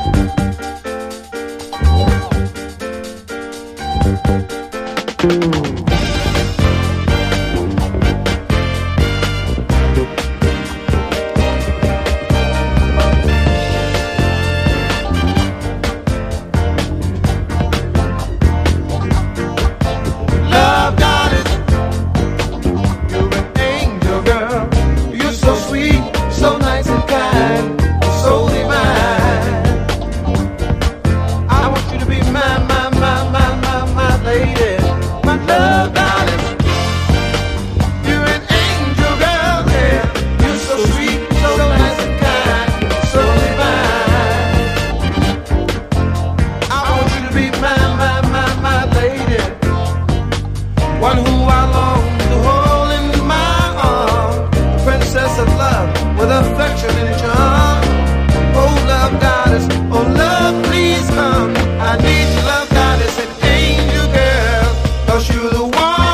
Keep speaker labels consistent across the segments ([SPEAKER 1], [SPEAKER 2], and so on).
[SPEAKER 1] One who I long to hold in my arms, princess of love with affection and charm. Oh love goddess, oh love please come. I need you, love goddess, an angel girl, 'cause you're the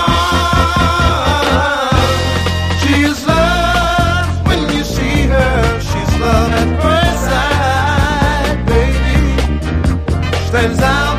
[SPEAKER 1] one. She is love when you see her, she's love at first sight, baby. Stands out